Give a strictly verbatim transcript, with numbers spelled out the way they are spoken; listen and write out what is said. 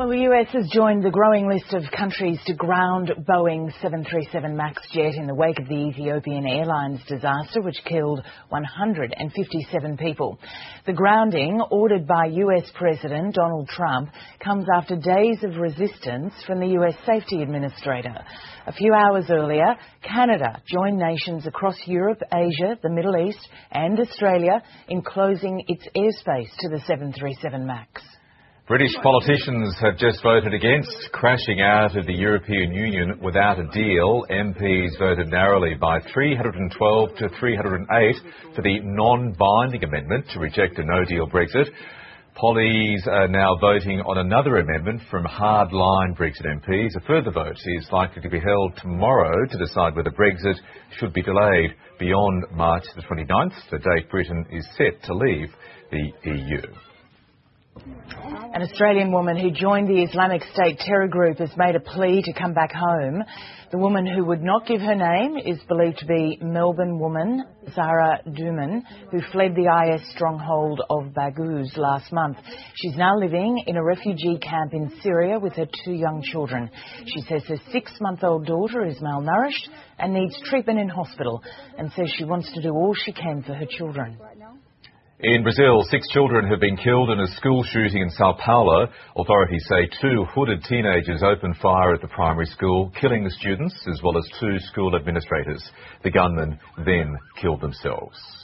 Well, the U S has joined the growing list of countries to ground Boeing seven thirty-seven MAX jet in the wake of the Ethiopian Airlines disaster, which killed one hundred fifty-seven people. The grounding, ordered by U S President Donald Trump, comes after days of resistance from the U S Safety Administrator. A few hours earlier, Canada joined nations across Europe, Asia, the Middle East and Australia in closing its airspace to the seven thirty-seven MAX. British politicians have just voted against crashing out of the European Union without a deal. M Ps voted narrowly by three hundred twelve to three hundred eight for the non-binding amendment to reject a no-deal Brexit. Pollies are now voting on another amendment from hard-line Brexit M Ps. A further vote is likely to be held tomorrow to decide whether Brexit should be delayed beyond March the twenty-ninth, the date Britain is set to leave the E U. An Australian woman who joined the Islamic State terror group has made a plea to come back home. The woman, who would not give her name, is believed to be Melbourne woman Zahra Duman, who fled the I S stronghold of Baghouz last month. She's now living in a refugee camp in Syria with her two young children. She says her six-month-old daughter is malnourished and needs treatment in hospital, and says she wants to do all she can for her children. In Brazil, six children have been killed in a school shooting in Sao Paulo. Authorities say two hooded teenagers opened fire at the primary school, killing the students as well as two school administrators. The gunmen then killed themselves.